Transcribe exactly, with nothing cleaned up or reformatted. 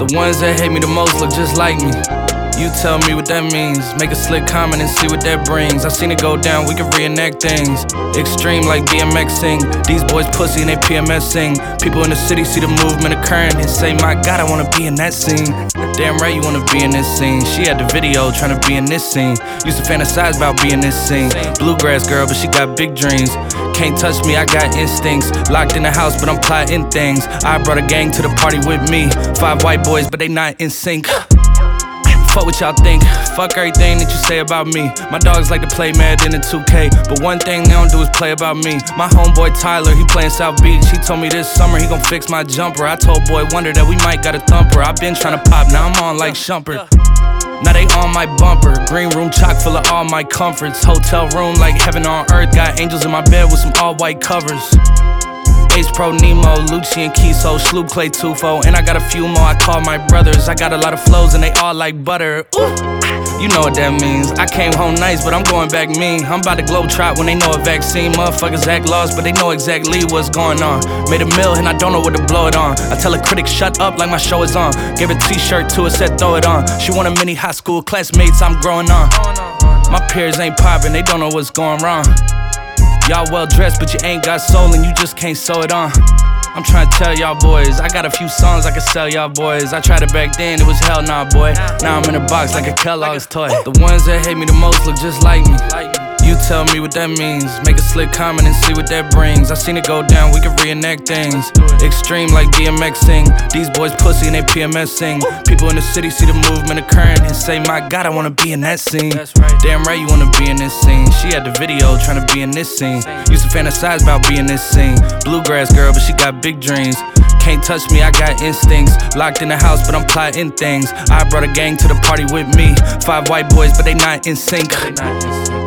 The ones that hate me the most look just like me. You tell me what that means. Make a slick comment and see what that brings. I seen it go down, we can reenact things. Extreme like BMXing. These boys pussy and they PMSing. People in the city see the movement occurring and say, my God, I wanna be in that scene. Damn right you wanna be in this scene. She had the video tryna be in this scene. Used to fantasize about being this scene. Bluegrass girl, but she got big dreams. Can't touch me, I got instincts. Locked in the house, but I'm plotting things. I brought a gang to the party with me. Five white boys, but they not in sync. Fuck what y'all think, fuck everything that you say about me. My dogs like to play Madden in two K, but one thing they don't do is play about me. My homeboy Tyler, he playin' South Beach. He told me this summer he gon' fix my jumper. I told Boy Wonder that we might got a thumper. I been tryna pop, now I'm on like Shumpert. Now they on my bumper. Green room chock full of all my comforts. Hotel room like heaven on earth. Got angels in my bed with some all white covers. Ace Pro Nemo, Lucci and Kiso, Sloop Clay Tufo, and I got a few more I call my brothers. I got a lot of flows and they all like butter. Ooh, you know what that means. I came home nice, but I'm going back mean. I'm about to globe trot when they know a vaccine. Motherfuckers act lost, but they know exactly what's going on. Made a meal and I don't know what to blow it on. I tell a critic shut up like my show is on. Gave a t-shirt to her, said throw it on. She want a mini high school classmates, I'm growing on. My peers ain't popping, they don't know what's going wrong. Y'all well dressed, but you ain't got soul and you just can't sew it on. I'm trying to tell y'all boys, I got a few songs I can sell y'all boys. I tried it back then, it was hell nah, boy. Now I'm in a box like a Kellogg's toy. The ones that hate me the most look just like me. You tell me what that means. Make a slick comment and see what that brings. I seen it go down, we can reenact things. Extreme like BMXing. These boys pussy and they PMSing. People in the city see the movement occurring and say, my God, I wanna be in that scene. Damn right you wanna be in this scene. She had the video tryna be in this scene. Used to fantasize about being this scene. Bluegrass girl, but she got big dreams. Can't touch me, I got instincts. Locked in the house, but I'm plotting things. I brought a gang to the party with me. Five white boys, but they not in sync.